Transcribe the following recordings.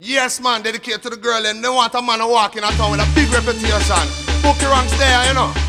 Yes, man, dedicated to the girl and they want a man to walk in a town with a big reputation. Bookie ranks there, you know.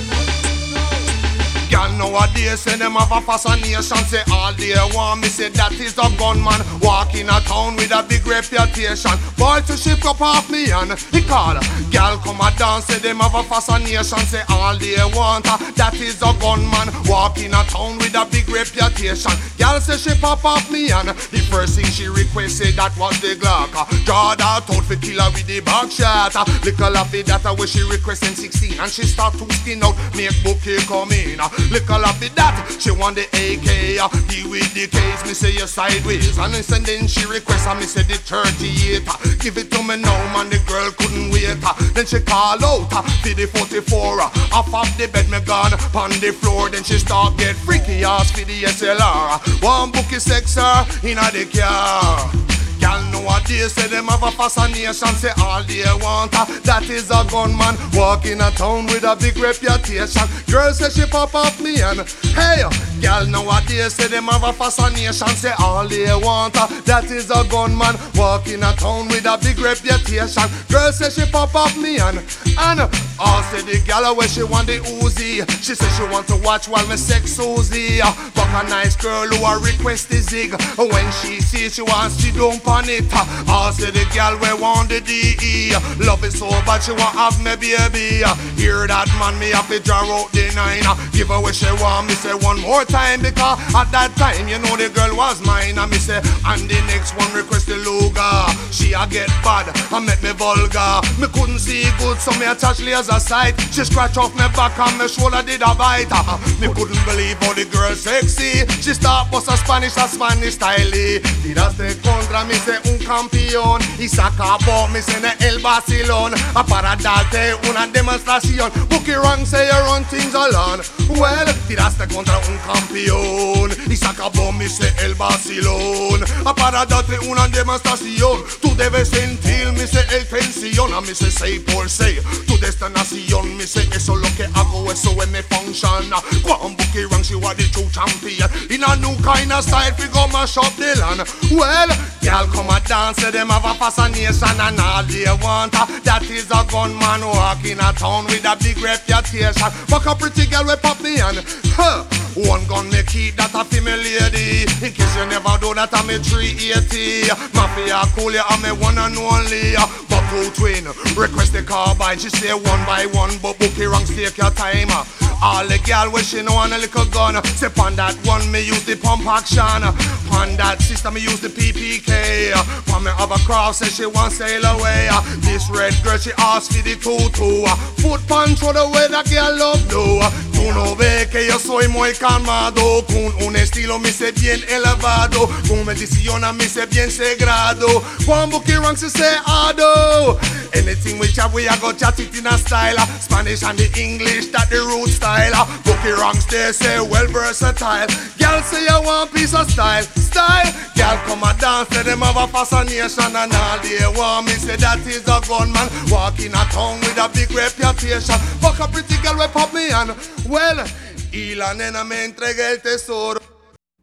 Girl nowadays say them have a fascination. Say all they want me say that is a gunman. Walk in a town with a big reputation. Boy to ship up off me and he call. Girl come a dance say them have a fascination. Say all they want that is a gunman. Walk in a town with a big reputation. Girl say she pop off me and the first thing she requested that was the Glock. Draw that out for killer with the back shot. Little of it that where she requesting 16 and she start to skin out. Make Bookie come in. Little of it that she want the AK. Deal with the case, me say you sideways. And then she request and me say the 38. Give it to me now, man, the girl couldn't wait. Then she call out for the 44. Off of the bed, me gone on the floor. Then she start get freaky ass for the SLR. One Bookie sex her in the car. Girl nowadays say them have a fascination. Say all they want that is a gunman. Walk in a town with a big reputation. Girl say she pop off me and hey. Girl nowadays say them have a fascination. Say all they want that is a gunman. Walk in a town with a big reputation. Girl say she pop off me and all say the girl where she want the Uzi. She say she want to watch while me sex Susie. But a nice girl who a request the zig. When she see she wants she don't on it. I say the girl we want the DE. Love it so bad she want have me baby. Hear that man, me have to draw out the 9. Give her what she want, me say one more time. Because at that time you know the girl was mine. And me say and the next one request the Luga. She a get bad and make me vulgar. Me couldn't see good so me attach laser sight. She scratch off me back and me shoulder did a bite. Me couldn't believe how the girl sexy. She start bust a Spanish style. Did I stay contra me say un campeón y saca bo me say el vacilón para darte una demostración. Bookie rank say you run things alone. Well, tiraste contra un campeón y saca bo me say el vacilón para darte una demostración. Tú debes sentir me say el tensión. A me say 6 tu destinación. Me say eso lo que hago, eso es mi function. Cuando Bookie rank she was the true champion in a new kind of style. We go mash up the land. Well, girl come a dance, say them have a fascination. And all they want that is a gunman. Walk in a town with a big reputation. Fuck a pretty girl we pop me and one gun me keep that a female lady. In case you never do that I'm a 380. Mafia cool you I'm a one and only. But two twin request the carbine. She say one by one but Bookie ranks take your time. All the girl where she know on a little gun. Say pon that one me use the pump action. Pon that sister me use the PPK. Pon me other cross say she want sail away. This red girl she ask for the tutu. Foot punch for the way that girl love do. Tú no ves que yo soy muy calmado. Con un estilo me sé bien elevado. Con medición a me sé bien sagrado. Cuando Bookie ranks se say ado. Anything we chat we a go chat it in a style. Spanish and the English that the root style. Bookie ranks they say well versatile. Girl say you want piece of style. Girl come a dance say them have a fascination. And all they want me say that is a gunman. Walk in a town with a big reputation. Fuck a pretty girl we pop me and well, y la nena me entrega el tesoro.